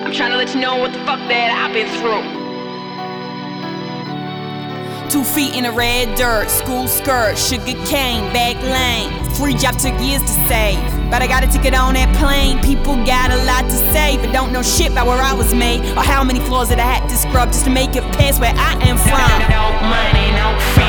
I'm trying to let you know what the fuck that I've been through. 2 feet in the red dirt, school skirt, sugar cane, back lane. Free job took years to save, but I got a ticket on that plane. People got a lot to say, but don't know shit about where I was made, or how many floors that I had to scrub just to make it past where I am from. No money, no fame.